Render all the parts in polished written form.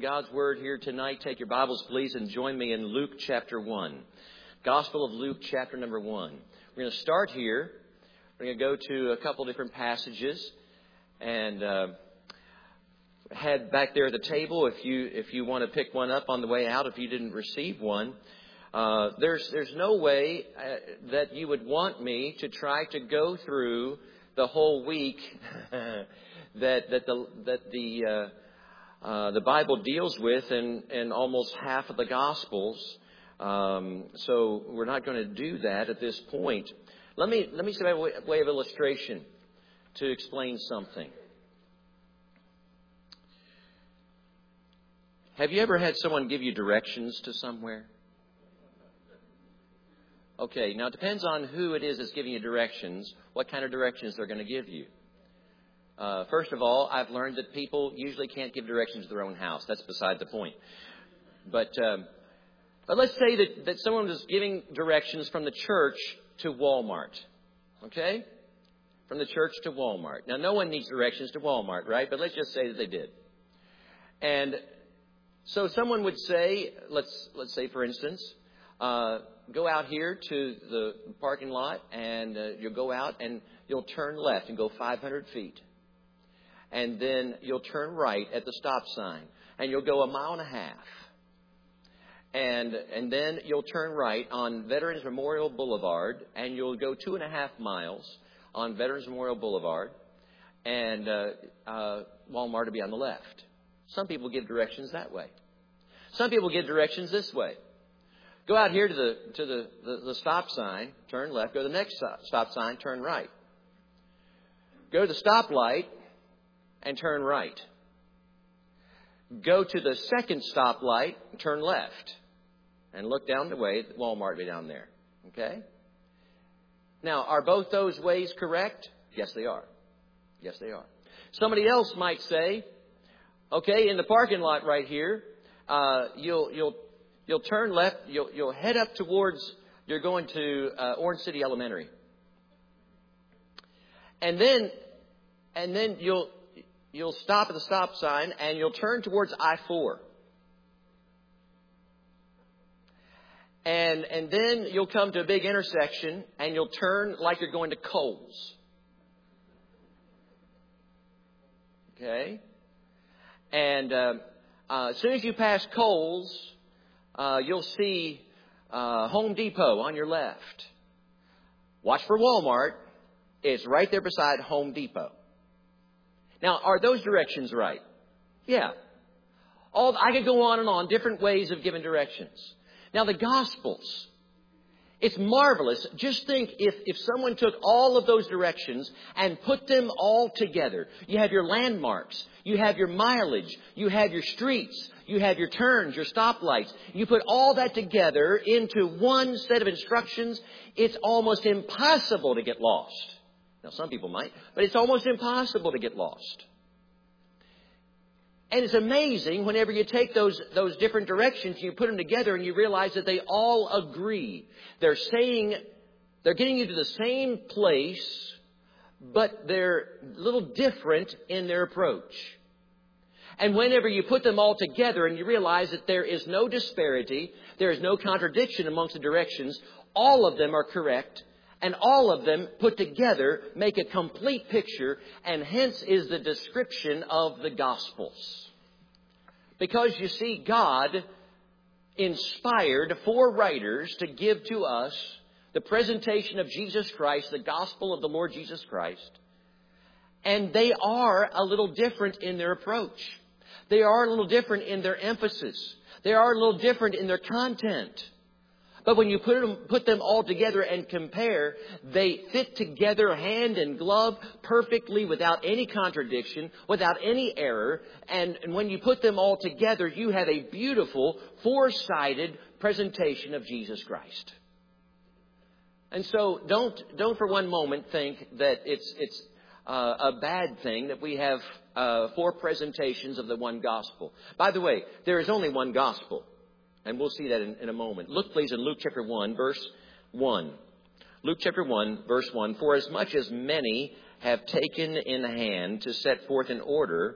God's Word here tonight, take your Bibles, please, and join me in Luke chapter 1. Gospel of Luke chapter number 1. We're going to start here. We're going to go to a couple different passages and head back there at the table if you want to pick one up on the way out if you didn't receive one. There's no way that you would want me to try to go through the whole week that the Bible deals with in almost half of the Gospels. So we're not going to do that at this point. Let me say by way of illustration to explain something. Have you ever had someone give you directions to somewhere? Okay, now it depends on who it is that's giving you directions, what kind of directions they're going to give you. First of all, I've learned that people usually can't give directions to their own house. That's beside the point. But let's say that someone was giving directions from the church to Walmart. Okay? From the church to Walmart. Now, no one needs directions to Walmart, right? But let's just say that they did. And so someone would say, let's say, for instance, go out here to the parking lot and you'll go out and you'll turn left and go 500 feet. And then you'll turn right at the stop sign and you'll go 1.5 miles. And then you'll turn right on Veterans Memorial Boulevard and you'll go 2.5 miles on Veterans Memorial Boulevard and Walmart will be on the left. Some people give directions that way. Some people give directions this way. Go out here to the stop sign, turn left. Go to the next stop sign, turn right. Go to the stoplight and turn right. Go to the second stoplight and turn left. And look down the way, Walmart will be down there. Okay? Now, are both those ways correct? Yes, they are. Yes, they are. Somebody else might say, okay, in the parking lot right here, you'll turn left. You'll head up towards. You're going to Orange City Elementary, and then you'll stop at the stop sign and you'll turn towards I-4, and then you'll come to a big intersection and you'll turn like you're going to Kohl's. Okay, and as soon as you pass Kohl's, you'll see Home Depot on your left. Watch for Walmart. It's right there beside Home Depot. Now, are those directions right? Yeah. I could go on and on, different ways of giving directions. Now, the Gospels, it's marvelous. Just think if someone took all of those directions and put them all together. You have your landmarks. You have your mileage. You have your streets. You have your turns, your stoplights. You put all that together into one set of instructions. It's almost impossible to get lost. Now, some people might, but it's almost impossible to get lost. And it's amazing whenever you take those different directions and you put them together and you realize that they all agree. They're getting you to the same place, but they're a little different in their approach. And whenever you put them all together and you realize that there is no disparity, there is no contradiction amongst the directions, all of them are correct, and all of them put together make a complete picture, and hence is the description of the Gospels. Because you see, God inspired 4 writers to give to us the presentation of Jesus Christ, the gospel of the Lord Jesus Christ. And they are a little different in their approach. They are a little different in their emphasis. They are a little different in their content. But when you put them all together and compare, they fit together hand in glove perfectly without any contradiction, without any error. And when you put them all together, you have a beautiful, 4-sided presentation of Jesus Christ. And so don't for one moment think that it's a bad thing that we have 4 presentations of the one gospel. By the way, there is only one gospel. And we'll see that in a moment. Look, please, in Luke chapter 1, verse 1. Luke chapter 1, verse 1. For as much as many have taken in hand to set forth in order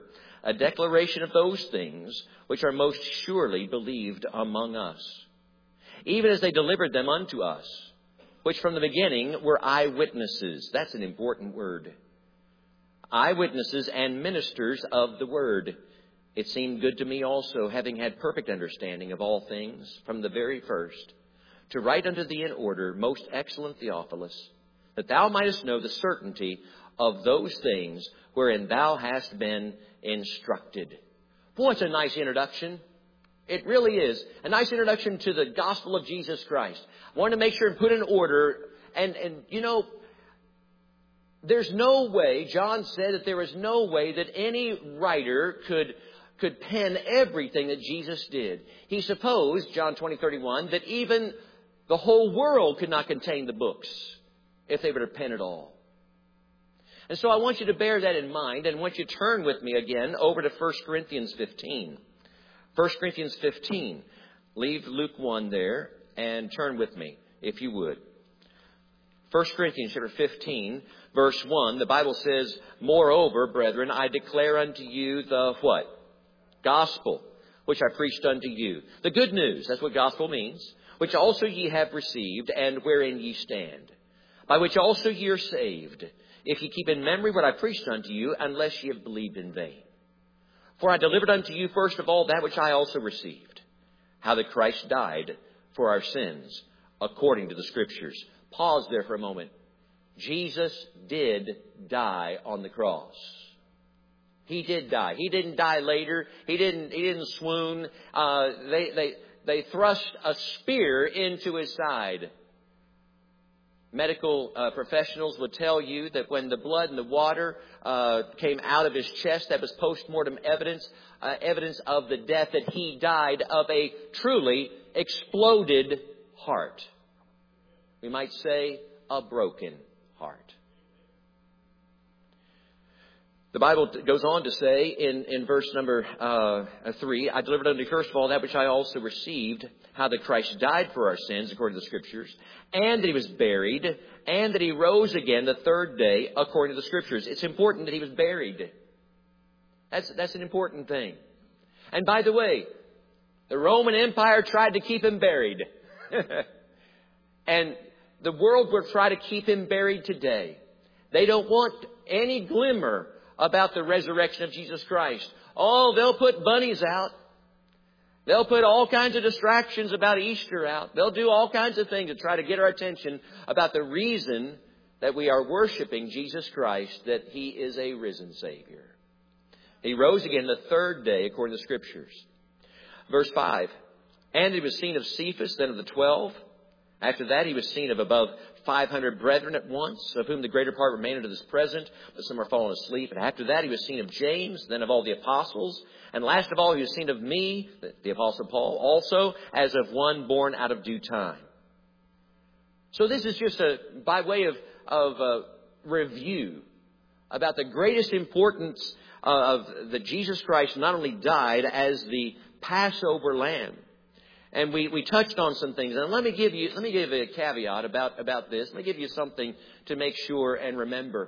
a declaration of those things which are most surely believed among us, even as they delivered them unto us, which from the beginning were eyewitnesses. That's an important word. Eyewitnesses and ministers of the word. It seemed good to me also, having had perfect understanding of all things from the very first, to write unto thee in order, most excellent Theophilus, that thou mightest know the certainty of those things wherein thou hast been instructed. Boy, it's a nice introduction. It really is. A nice introduction to the gospel of Jesus Christ. I wanted to make sure and put in order. And you know, there's no way, John said that there is no way that any writer could pen everything that Jesus did. He supposed, John 20:31, that even the whole world could not contain the books if they were to pen it all. And so I want you to bear that in mind, and I want you to turn with me again over to 1 Corinthians 15. 1 Corinthians 15. Leave Luke 1 there and turn with me, if you would. 1 Corinthians chapter 15, verse 1, the Bible says, Moreover, brethren, I declare unto you the what? Gospel, which I preached unto you. The good news, that's what gospel means, which also ye have received, and wherein ye stand, by which also ye are saved, if ye keep in memory what I preached unto you, unless ye have believed in vain. For I delivered unto you first of all that which I also received, how that Christ died for our sins, according to the Scriptures. Pause there for a moment. Jesus did die on the cross. He did die. He didn't die later. He didn't swoon. They thrust a spear into his side. Medical professionals would tell you that when the blood and the water came out of his chest, that was post-mortem evidence of the death, that he died of a truly exploded heart. We might say a broken heart. The Bible goes on to say in verse number 3, I delivered unto you first of all that which I also received, how that Christ died for our sins, according to the Scriptures, and that he was buried, and that he rose again the third day, according to the Scriptures. It's important that he was buried. That's an important thing. And by the way, the Roman Empire tried to keep him buried. And the world will try to keep him buried today. They don't want any glimmer about the resurrection of Jesus Christ. Oh, they'll put bunnies out. They'll put all kinds of distractions about Easter out. They'll do all kinds of things to try to get our attention about the reason that we are worshiping Jesus Christ, that he is a risen Savior. He rose again the third day, according to the Scriptures. Verse 5, and he was seen of Cephas, then of the 12. After that, he was seen of above 500 brethren at once, of whom the greater part remain unto this present, but some are fallen asleep. And after that, he was seen of James, then of all the apostles. And last of all, he was seen of me, the apostle Paul, also as of one born out of due time. So this is just by way of review about the greatest importance of that Jesus Christ not only died as the Passover lamb. And we touched on some things. And let me give you a caveat about this. Let me give you something to make sure and remember.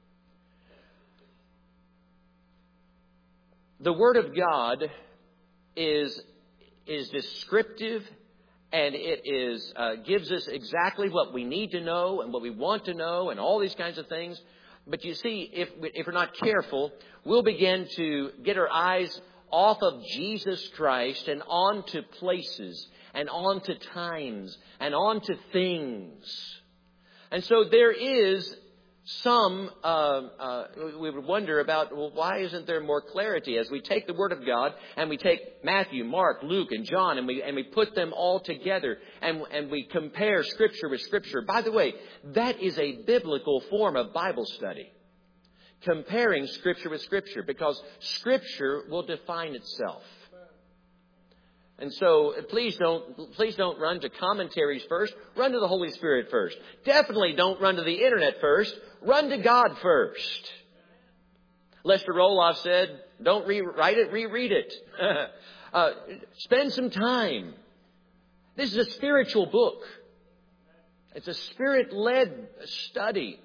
The Word of God is descriptive, and it gives us exactly what we need to know and what we want to know and all these kinds of things. But you see, if we're not careful, we'll begin to get our eyes off of Jesus Christ and on to places and on to times and on to things. And so there is some, we would wonder about, well, why isn't there more clarity as we take the Word of God and we take Matthew, Mark, Luke, and John and we put them all together and we compare Scripture with Scripture. By the way, that is a biblical form of Bible study. Comparing Scripture with Scripture, because Scripture will define itself. And so please don't run to commentaries first. Run to the Holy Spirit first. Definitely don't run to the internet first. Run to God first. Lester Roloff said, don't rewrite it, reread it. Spend some time. This is a spiritual book. It's a Spirit-led study.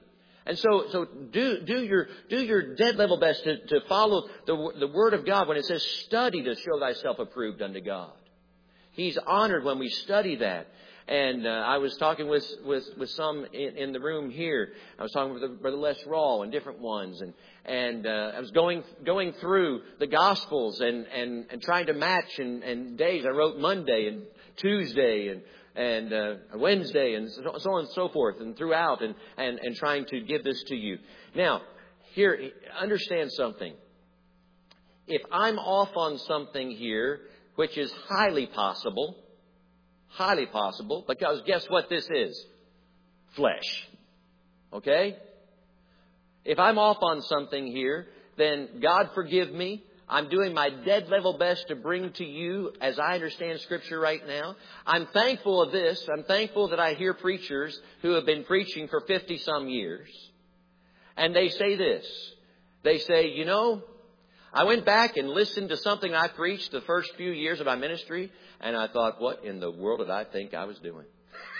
And so do your dead level best to follow the Word of God when it says study to show thyself approved unto God. He's honored when we study that. And I was talking with some in the room here. I was talking with Brother Les Rawl and different ones, and I was going through the Gospels and trying to match and days. I wrote Monday and Tuesday and Wednesday and so on and so forth and throughout and trying to give this to you. Now, here, understand something. If I'm off on something here, which is highly possible, because guess what this is? Flesh. Okay? If I'm off on something here, then God forgive me. I'm doing my dead level best to bring to you as I understand Scripture right now. I'm thankful of this. I'm thankful that I hear preachers who have been preaching for 50 some years. And they say this. They say, you know, I went back and listened to something I preached the first few years of my ministry, and I thought, what in the world did I think I was doing?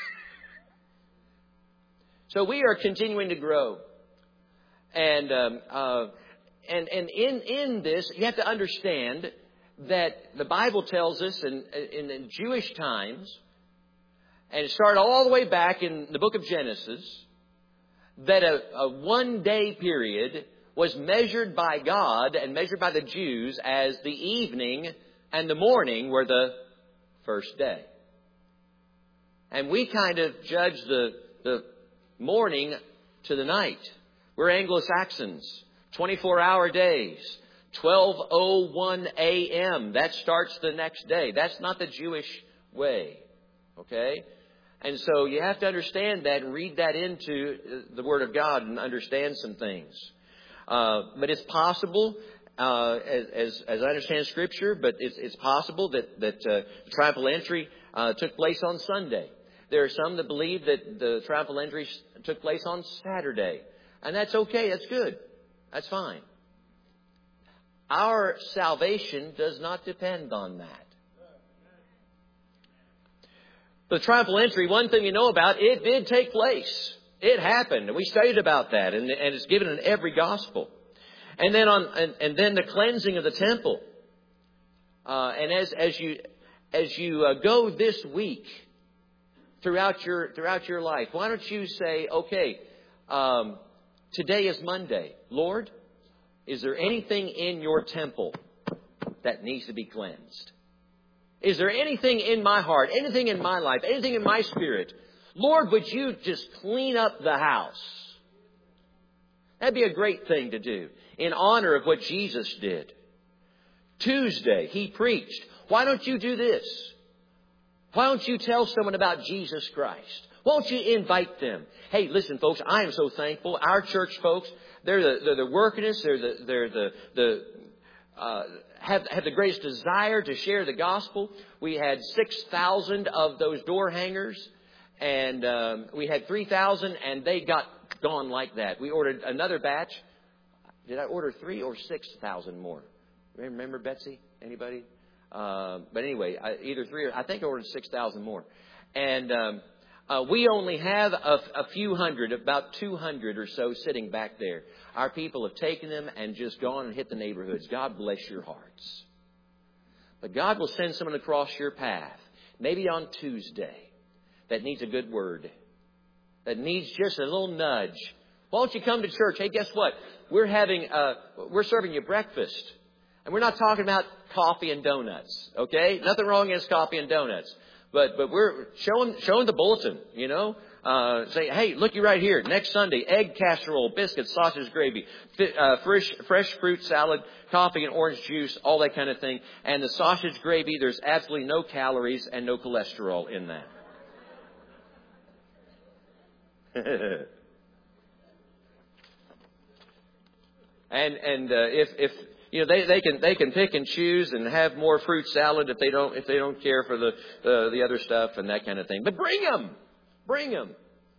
So we are continuing to grow. And in this, you have to understand that the Bible tells us in Jewish times, and it started all the way back in the book of Genesis, that a one-day period was measured by God and measured by the Jews as the evening and the morning were the first day. And we kind of judge the morning to the night. We're Anglo-Saxons. 24-hour days. 12:01 a.m. That starts the next day. That's not the Jewish way. Okay? And so you have to understand that and read that into the Word of God and understand some things. But it's possible, as I understand Scripture, but it's possible that triumphal entry took place on Sunday. There are some that believe that the triumphal entry took place on Saturday. And that's okay. That's good. That's fine. Our salvation does not depend on that. The triumphal entry, one thing you know about, it did take place. It happened. We studied about that, and it's given in every gospel. And then and then the cleansing of the temple. And as you go this week throughout your life, why don't you say, okay, today is Monday. Lord, is there anything in your temple that needs to be cleansed? Is there anything in my heart, anything in my life, anything in my spirit? Lord, would you just clean up the house? That'd be a great thing to do in honor of what Jesus did. Tuesday, He preached. Why don't you do this? Why don't you tell someone about Jesus Christ? Won't you invite them? Hey, listen, folks, I am so thankful. Our church folks, they're the workingest. Have the greatest desire to share the gospel. We had 6,000 of those door hangers, and we had 3,000, and they got gone like that. We ordered another batch. Did I order 3 or 6,000 more? Remember, Betsy? Anybody? But anyway, either 3 or I think I ordered 6,000 more, and we only have a few hundred, about 200 or so sitting back there. Our people have taken them and just gone and hit the neighborhoods. God bless your hearts. But God will send someone across your path, maybe on Tuesday, that needs a good word, that needs just a little nudge. Why don't you come to church? Hey, guess what? We're serving you breakfast. And we're not talking about coffee and donuts, okay? Nothing wrong against coffee and donuts. But we're showing the bulletin, you know. Say, hey, looky right here. Next Sunday, egg casserole, biscuits, sausage gravy, fresh fruit salad, coffee and orange juice, all that kind of thing. And the sausage gravy, there's absolutely no calories and no cholesterol in that. And if you know, they can pick and choose and have more fruit salad if they don't care for the other stuff and that kind of thing. But bring them.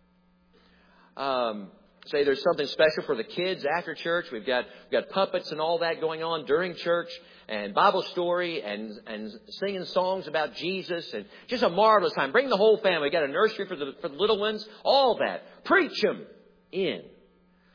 Say there's something special for the kids after church. We've got puppets and all that going on during church, and Bible story and singing songs about Jesus, and just a marvelous time. Bring the whole family. We got a nursery for the little ones. All that. Preach them in.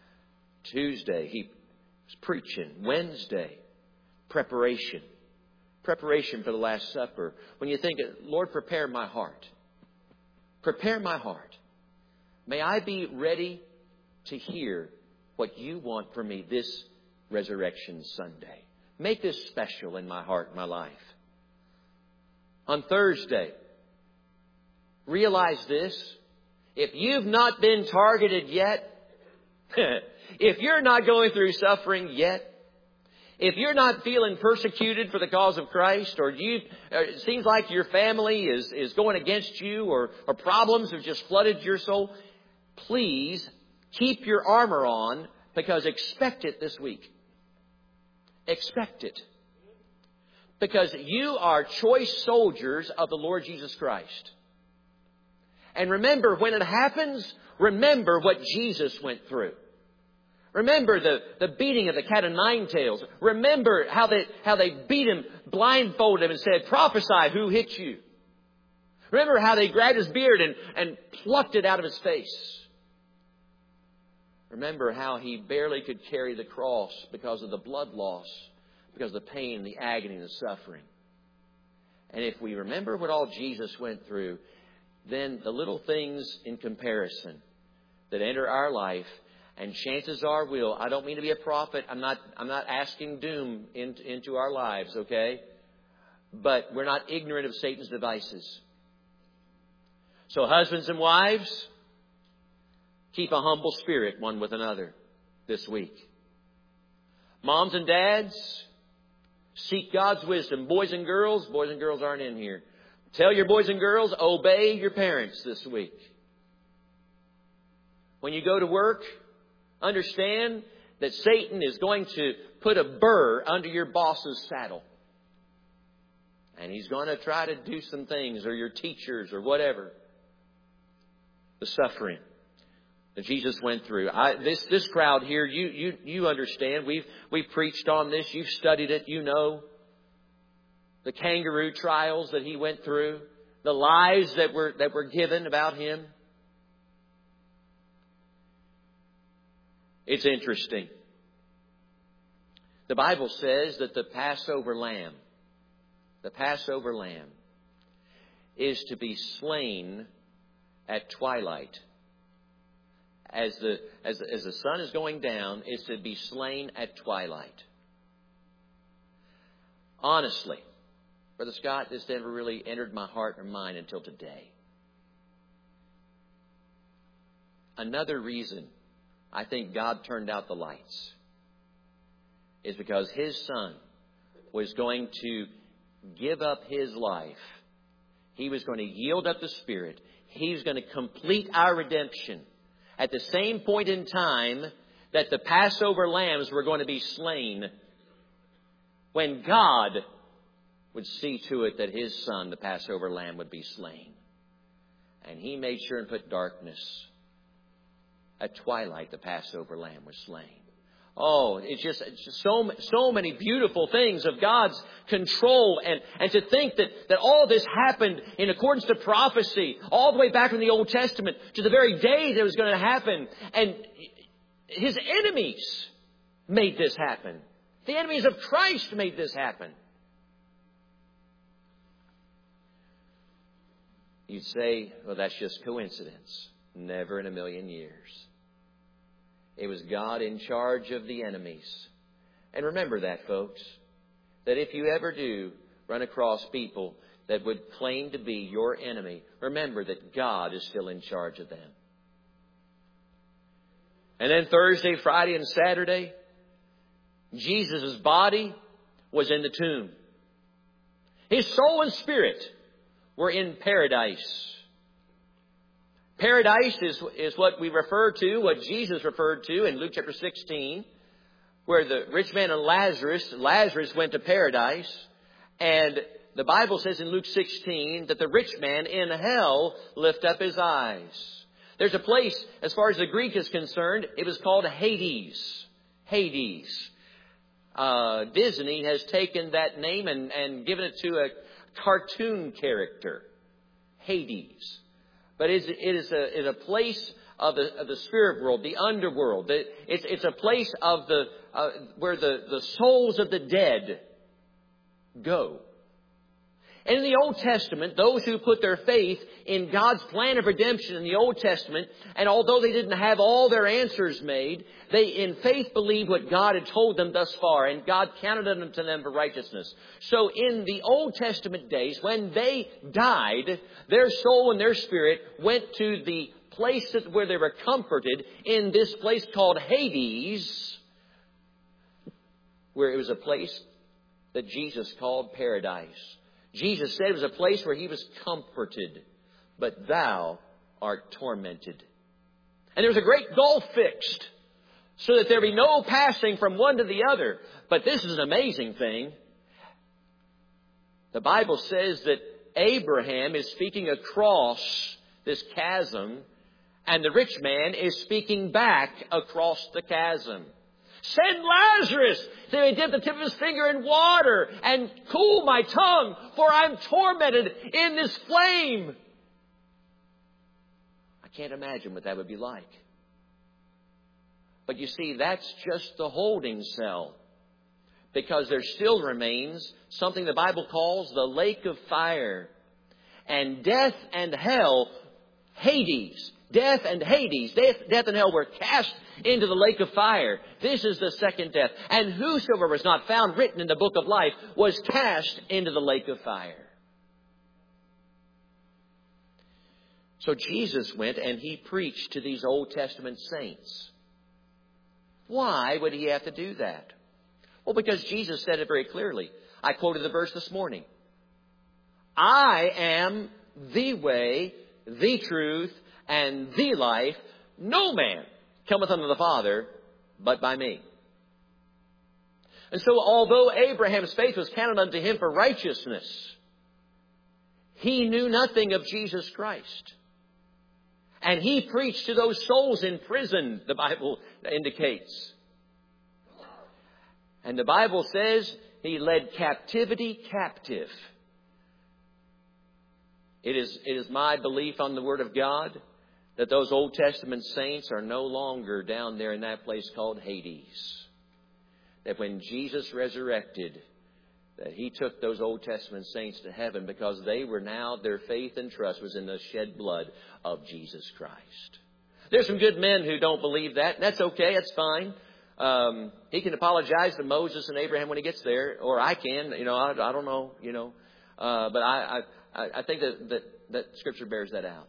Tuesday, he was preaching. Wednesday, preparation. Preparation for the Last Supper. When you think, Lord, prepare my heart. Prepare my heart. May I be ready to hear what you want for me this Resurrection Sunday. Make this special in my heart and my life. On Thursday, realize this. If you've not been targeted yet, if you're not going through suffering yet, if you're not feeling persecuted for the cause of Christ, or it seems like your family is going against you, or problems have just flooded your soul, please keep your armor on, because expect it this week. Expect it. Because you are choice soldiers of the Lord Jesus Christ. And remember, when it happens, remember what Jesus went through. Remember the beating of the cat o' nine tails. Remember how they beat him, blindfolded him, and said, prophesy who hit you. Remember how they grabbed his beard and plucked it out of his face. Remember how he barely could carry the cross because of the blood loss, because of the pain, the agony, and the suffering. And if we remember what all Jesus went through, then the little things in comparison that enter our life, and chances are will. I don't mean to be a prophet. I'm not asking doom into our lives, okay? But we're not ignorant of Satan's devices. So husbands and wives, keep a humble spirit one with another this week. Moms and dads, seek God's wisdom. Boys and girls aren't in here. Tell your boys and girls, obey your parents this week. When you go to work, understand that Satan is going to put a burr under your boss's saddle. And he's going to try to do some things, or your teachers, or whatever. The suffering that Jesus went through. This crowd here, you understand. We've preached on this. You've studied it. You know the kangaroo trials that he went through, the lies that were given about him. It's interesting. The Bible says that the Passover lamb is to be slain at twilight. As the sun is going down, it's to be slain at twilight. Honestly, Brother Scott, this never really entered my heart or mind until today. Another reason I think God turned out the lights is because His Son was going to give up His life. He was going to yield up the Spirit. He was going to complete our redemption at the same point in time that the Passover lambs were going to be slain, when God would see to it that His Son, the Passover lamb, would be slain. And He made sure and put darkness. At twilight, the Passover lamb was slain. Oh, it's just so many beautiful things of God's control. And to think that all this happened in accordance to prophecy, all the way back in the Old Testament, to the very day that it was going to happen. And His enemies made this happen. The enemies of Christ made this happen. You'd say, well, that's just coincidence. Never in a million years. It was God in charge of the enemies. And remember that, folks, that if you ever do run across people that would claim to be your enemy, remember that God is still in charge of them. And then Thursday, Friday, and Saturday, Jesus' body was in the tomb. His soul and spirit were in paradise. Paradise is what we refer to, what Jesus referred to in Luke chapter 16, where the rich man and Lazarus went to paradise. And the Bible says in Luke 16 that the rich man in hell lift up his eyes. There's a place, as far as the Greek is concerned, it was called Hades. Hades. Disney has taken that name and given it to a cartoon character. Hades. But it is a place of the spirit world, the underworld. It's a place of where the souls of the dead go. And in the Old Testament, those who put their faith in God's plan of redemption in the Old Testament, and although they didn't have all their answers made, they in faith believed what God had told them thus far, and God counted it unto them for righteousness. So in the Old Testament days, when they died, their soul and their spirit went to the place where they were comforted in this place called Hades, where it was a place that Jesus called paradise. Jesus said it was a place where He was comforted, but thou art tormented. And there was a great gulf fixed, so that there be no passing from one to the other. But this is an amazing thing. The Bible says that Abraham is speaking across this chasm, and the rich man is speaking back across the chasm. Send Lazarus so he dip the tip of his finger in water and cool my tongue, for I'm tormented in this flame. I can't imagine what that would be like. But you see, that's just the holding cell. Because there still remains something the Bible calls the lake of fire. And death and hell, Hades, death and Hades, death and hell were cast into the lake of fire. This is the second death. And whosoever was not found written in the book of life was cast into the lake of fire. So Jesus went and He preached to these Old Testament saints. Why would He have to do that? Well, because Jesus said it very clearly. I quoted the verse this morning. I am the way, the truth, and the life. No man cometh unto the Father but by me. And so although Abraham's faith was counted unto him for righteousness, he knew nothing of Jesus Christ. And he preached to those souls in prison, the Bible indicates. And the Bible says he led captivity captive. It is my belief on the Word of God that those Old Testament saints are no longer down there in that place called Hades. That when Jesus resurrected, that He took those Old Testament saints to heaven because they were now, their faith and trust was in the shed blood of Jesus Christ. There's some good men who don't believe that. That's okay. That's fine. He can apologize to Moses and Abraham when he gets there, or I can. I don't know. But I think that Scripture bears that out.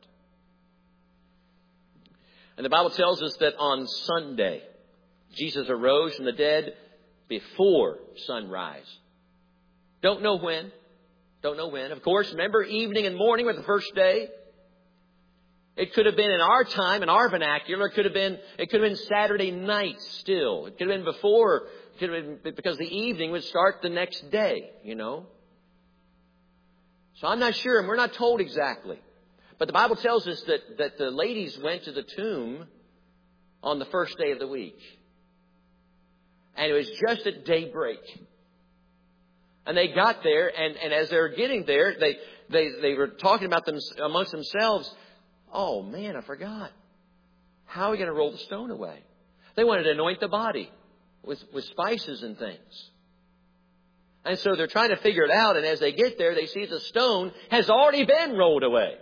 And the Bible tells us that on Sunday, Jesus arose from the dead before sunrise. Don't know when. Of course, remember, evening and morning were the first day. It could have been in our time, in our vernacular. It could have been Saturday night still. It could have been before. It could have been because the evening would start the next day, So I'm not sure, and we're not told exactly. But the Bible tells us that the ladies went to the tomb on the first day of the week. And it was just at daybreak. And they got there, and as they were getting there, they were talking about them amongst themselves. Oh, man, I forgot. How are we going to roll the stone away? They wanted to anoint the body with spices and things. And so they're trying to figure it out. And as they get there, they see the stone has already been rolled away.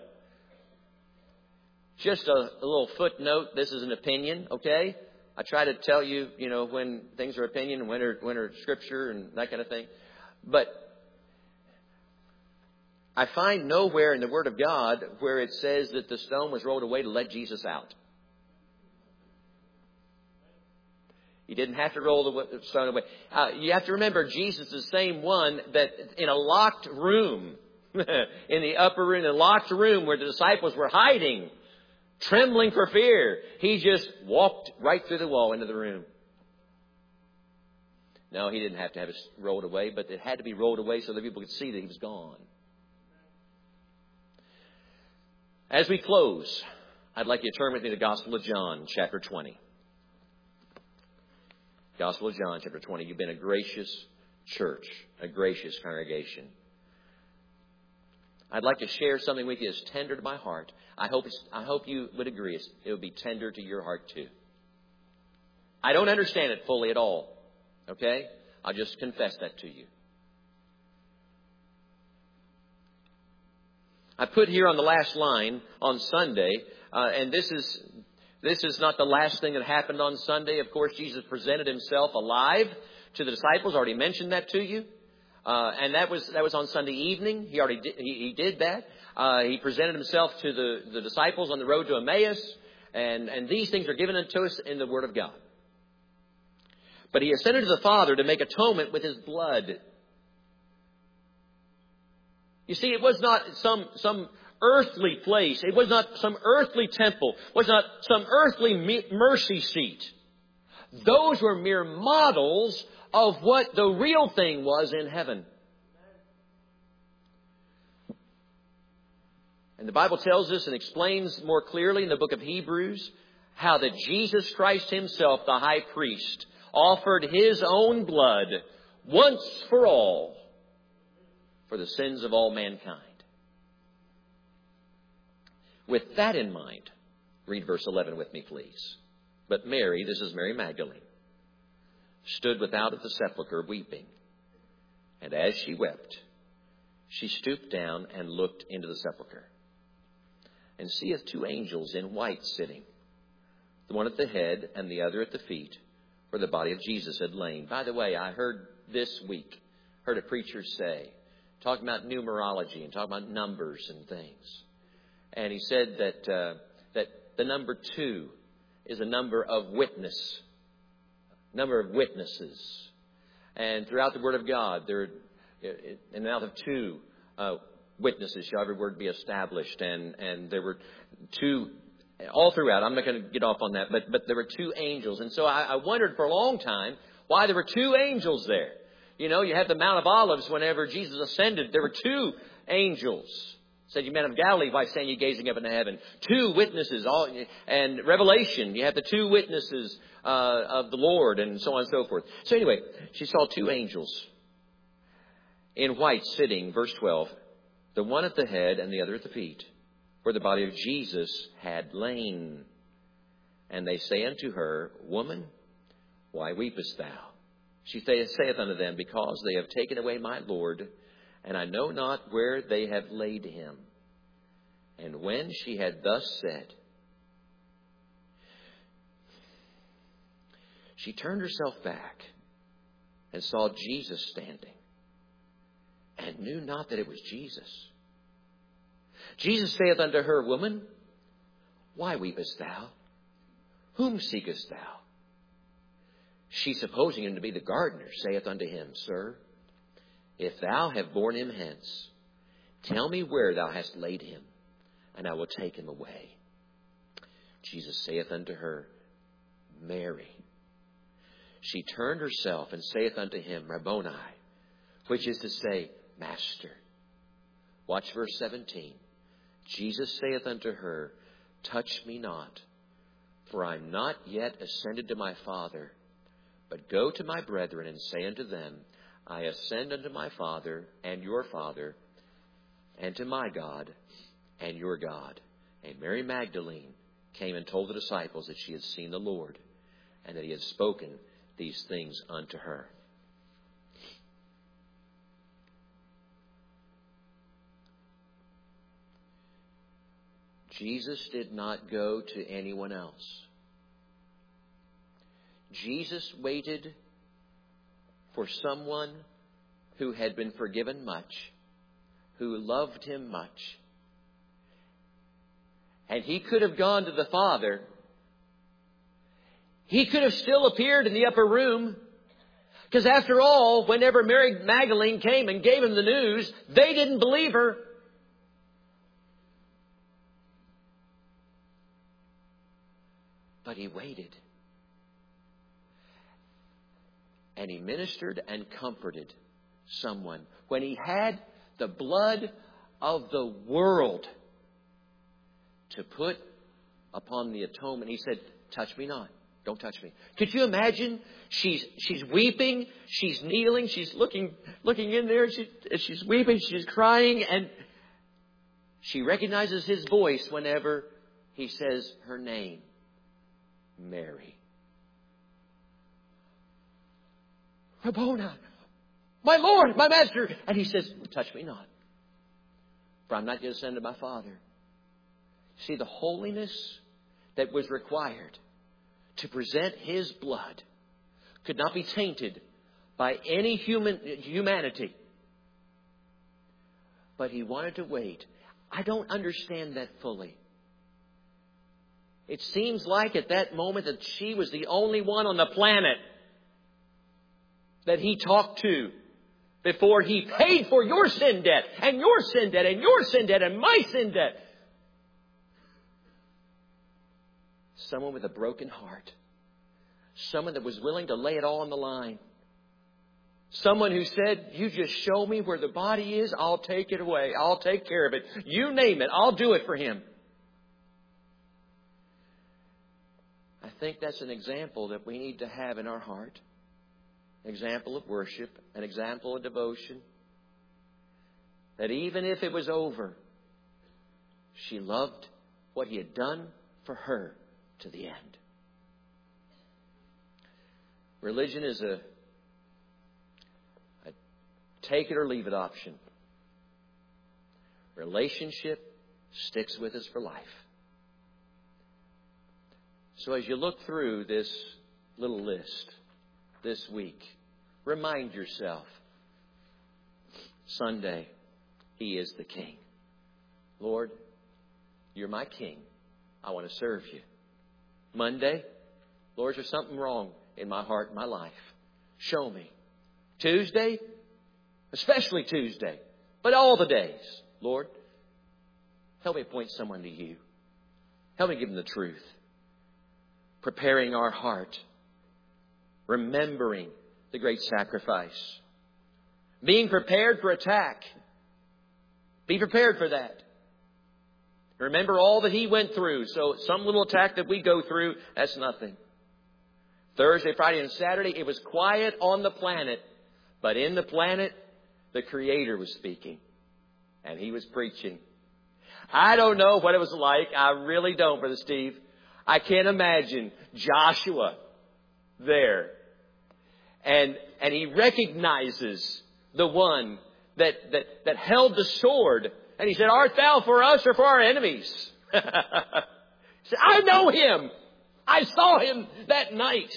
Just a little footnote. This is an opinion, okay? I try to tell you, when things are opinion and when are Scripture and that kind of thing. But I find nowhere in the Word of God where it says that the stone was rolled away to let Jesus out. You didn't have to roll the stone away. You have to remember, Jesus is the same one that in a locked room, in the upper room, in a locked room where the disciples were hiding, trembling for fear, He just walked right through the wall into the room. No, He didn't have to have it rolled away, but it had to be rolled away so that people could see that He was gone. As we close, I'd like you to turn with me to the Gospel of John, chapter 20. Gospel of John, chapter 20. You've been a gracious church, a gracious congregation. I'd like to share something with you that's tender to my heart. I hope you would agree it would be tender to your heart too. I don't understand it fully at all. Okay? I'll just confess that to you. I put here on the last line on Sunday, and this is not the last thing that happened on Sunday. Of course, Jesus presented himself alive to the disciples. I already mentioned that to you. And that was on Sunday evening. He did that. He presented himself to the disciples on the road to Emmaus. And these things are given unto us in the Word of God. But he ascended to the Father to make atonement with his blood. You see, it was not some earthly place. It was not some earthly temple. It was not some earthly mercy seat. Those were mere models of what the real thing was in heaven. And the Bible tells us and explains more clearly in the book of Hebrews how that Jesus Christ himself, the high priest, offered his own blood once for all for the sins of all mankind. With that in mind, read verse 11 with me, please. But Mary, this is Mary Magdalene, stood without at the sepulchre weeping. And as she wept, she stooped down and looked into the sepulchre, and seeth two angels in white sitting, the one at the head and the other at the feet, where the body of Jesus had lain. By the way, I heard this week, a preacher say, talking about numerology and talking about numbers and things. And he said that the number 2 is a number of witnesses. And throughout the Word of God, and out of 2 witnesses shall every word be established. And there were 2 all throughout. I'm not going to get off on that, but there were 2 angels. And so I wondered for a long time why there were 2 angels there. You know, you have the Mount of Olives whenever Jesus ascended. There were 2 angels. Said, you men of Galilee, why stand ye gazing up into heaven? 2 witnesses. And Revelation, you have the 2 witnesses of the Lord, and so on and so forth. So anyway, she saw 2 angels in white sitting, verse 12, the one at the head and the other at the feet, where the body of Jesus had lain. And they say unto her, Woman, why weepest thou? She saith unto them, Because they have taken away my Lord, and I know not where they have laid him. And when she had thus said, she turned herself back and saw Jesus standing, and knew not that it was Jesus. Jesus saith unto her, Woman, why weepest thou? Whom seekest thou? She, supposing him to be the gardener, saith unto him, Sir, if thou have borne him hence, tell me where thou hast laid him, and I will take him away. Jesus saith unto her, Mary. She turned herself and saith unto him, Rabboni, which is to say, Master. Watch verse 17. Jesus saith unto her, Touch me not, for I am not yet ascended to my Father, but go to my brethren and say unto them, I ascend unto my Father and your Father, and to my God and your God. And Mary Magdalene came and told the disciples that she had seen the Lord, and that he had spoken these things unto her. Jesus did not go to anyone else. Jesus waited for someone who had been forgiven much, who loved him much. And he could have gone to the Father. He could have still appeared in the upper room. Because after all, whenever Mary Magdalene came and gave him the news, they didn't believe her. But he waited. And he ministered and comforted someone when he had the blood of the world to put upon the atonement. He said, Touch me not. Don't touch me. Could you imagine? She's weeping. She's kneeling. She's looking in there. She's weeping. She's crying. She recognizes His voice whenever He says her name, Mary. Rabboni, my Lord, my Master. And He says, touch me not, for I'm not yet ascended to my Father. See, the holiness that was required to present His blood could not be tainted by any humanity. But He wanted to wait. I don't understand that fully. It seems like at that moment that she was the only one on the planet that He talked to before He paid for your sin debt and your sin debt and your sin debt and my sin debt. Someone with a broken heart. Someone that was willing to lay it all on the line. Someone who said, you just show me where the body is, I'll take it away. I'll take care of it. You name it, I'll do it for Him. I think that's an example that we need to have in our heart. An example of worship, an example of devotion. That even if it was over, she loved what He had done for her to the end. Religion is a take it or leave it option. Relationship sticks with us for life. So as you look through this little list this week, remind yourself, Sunday, He is the King. Lord, You're my King. I want to serve You. Monday, Lord, is there something wrong in my heart and my life? Show me. Tuesday, especially Tuesday, but all the days, Lord, help me point someone to You. Help me give them the truth. Preparing our heart. Remembering the great sacrifice. Being prepared for attack. Be prepared for that. Remember all that He went through. So some little attack that we go through, that's nothing. Thursday, Friday, and Saturday, it was quiet on the planet. But in the planet, the Creator was speaking. And He was preaching. I don't know what it was like. I really don't, Brother Steve. I can't imagine Joshua there. And he recognizes the one that held the sword. And he said, art thou for us or for our enemies? He said, I know Him. I saw Him that night.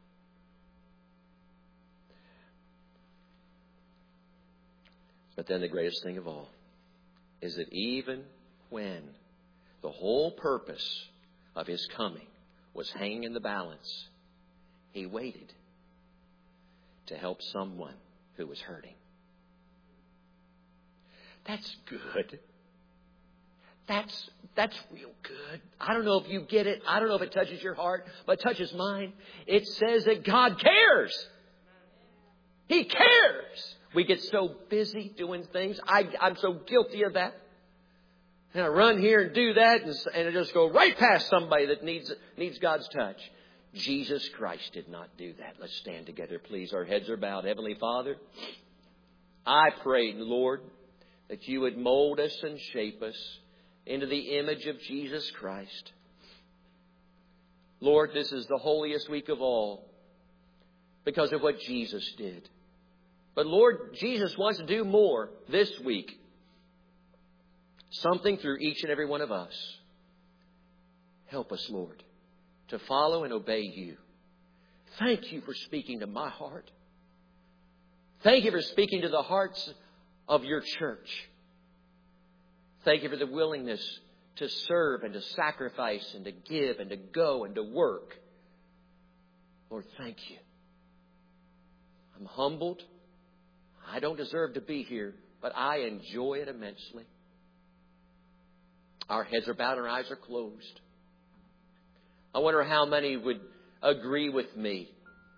But then the greatest thing of all is that even when the whole purpose of His coming was hanging in the balance, He waited to help someone who was hurting. That's good. That's real good. I don't know if you get it. I don't know if it touches your heart, but it touches mine. It says that God cares. He cares. We get so busy doing things. I'm so guilty of that. And I run here and do that and I just go right past somebody that needs God's touch. Jesus Christ did not do that. Let's stand together, please. Our heads are bowed. Heavenly Father, I pray, Lord, that You would mold us and shape us into the image of Jesus Christ. Lord, this is the holiest week of all because of what Jesus did. But Lord, Jesus wants to do more this week. Something through each and every one of us. Help us, Lord, to follow and obey You. Thank You for speaking to my heart. Thank You for speaking to the hearts of Your church. Thank You for the willingness to serve and to sacrifice and to give and to go and to work. Lord, thank You. I'm humbled. I don't deserve to be here, but I enjoy it immensely. Our heads are bowed and our eyes are closed. I wonder how many would agree with me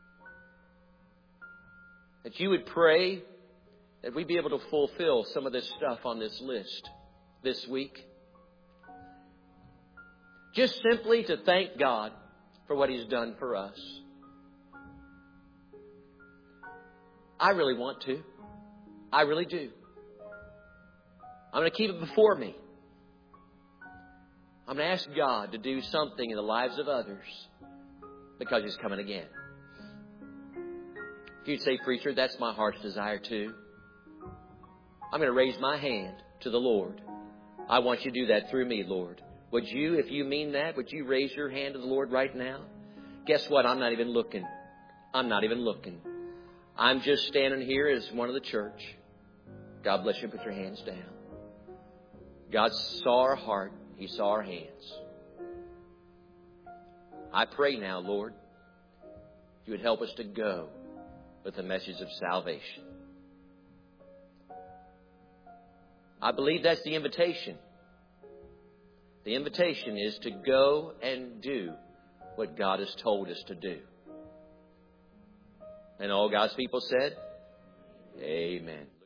that you would pray that we'd be able to fulfill some of this stuff on this list this week. Just simply to thank God for what He's done for us. I really want to. I really do. I'm going to keep it before me. I'm going to ask God to do something in the lives of others because He's coming again. If you'd say, preacher, that's my heart's desire too. I'm going to raise my hand to the Lord. I want you to do that through me, Lord. Would you, if you mean that, would you raise your hand to the Lord right now? Guess what? I'm not even looking. I'm not even looking. I'm just standing here as one of the church. God bless you. Put your hands down. God saw our heart. He saw our hands. I pray now, Lord, you would help us to go with the message of salvation. I believe that's the invitation. The invitation is to go and do what God has told us to do. And all God's people said, amen.